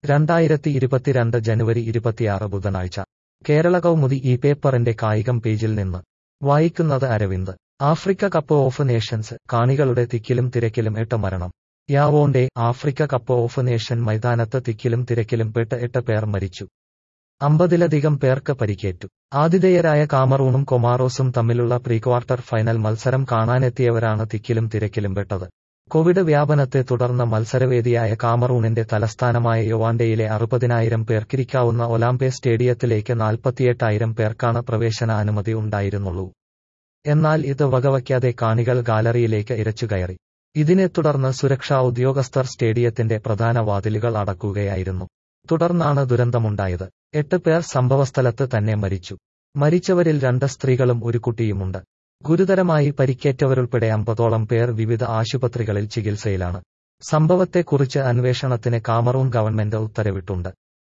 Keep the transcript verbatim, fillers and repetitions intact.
രണ്ടായിരത്തി ഇരുപത്തിരണ്ട് ജനുവരി ഇരുപത്തിയാറ് ബുധനാഴ്ച കേരള കൗമുദി ഈ പേപ്പറിന്റെ കായികം പേജിൽ നിന്ന് വായിക്കുന്നത് Aravind. Africa cup of nations കാണികളുടെ തിക്കിലും തിരക്കിലും എട്ട് മരണം. Yaounde Africa cup of nation മൈതാനത്ത് തിക്കിലും തിരക്കിലും പെട്ട് എട്ട് പേർ മരിച്ചു. അമ്പതിലധികം പേർക്ക് പരിക്കേറ്റു. ആതിഥേയരായ കാമറൂണും കൊമാറോസും തമ്മിലുള്ള പ്രീക്വാർട്ടർ ഫൈനൽ മത്സരം കാണാനെത്തിയവരാണ് തിക്കിലും തിരക്കിലും പെട്ടത്. കോവിഡ് വ്യാപനത്തെ തുടർന്ന് മത്സരവേദിയായ കാമറൂണിന്റെ തലസ്ഥാനമായ യവാൻഡെയിലെ അറുപതിനായിരം പേർക്കിരിക്കാവുന്ന ഒലാംപെ സ്റ്റേഡിയത്തിലേക്ക് നാൽപ്പത്തിയെട്ടായിരം പേർക്കാണ് പ്രവേശനാനുമതി ഉണ്ടായിരുന്നുള്ളൂ. എന്നാൽ ഇത് വകവയ്ക്കാതെ കാണികൾ ഗാലറിയിലേക്ക് ഇരച്ചുകയറി. ഇതിനെ തുടർന്ന് സുരക്ഷാ ഉദ്യോഗസ്ഥർ സ്റ്റേഡിയത്തിന്റെ പ്രധാന വാതിലുകൾ അടക്കുകയായിരുന്നു. തുടർന്നാണ് ദുരന്തമുണ്ടായത്. എട്ട് പേർ സംഭവസ്ഥലത്ത് തന്നെ മരിച്ചു. മരിച്ചവരിൽ രണ്ട് സ്ത്രീകളും ഒരു കുട്ടിയുമുണ്ട്. ഗുരുതരമായി പരിക്കേറ്റവരുൾപ്പെടെ അമ്പതോളം പേർ വിവിധ ആശുപത്രികളിൽ ചികിത്സയിലാണ്. സംഭവത്തെക്കുറിച്ച് അന്വേഷണത്തിന് കാമറൂൺ ഗവൺമെന്റ് ഉത്തരവിട്ടുണ്ട്.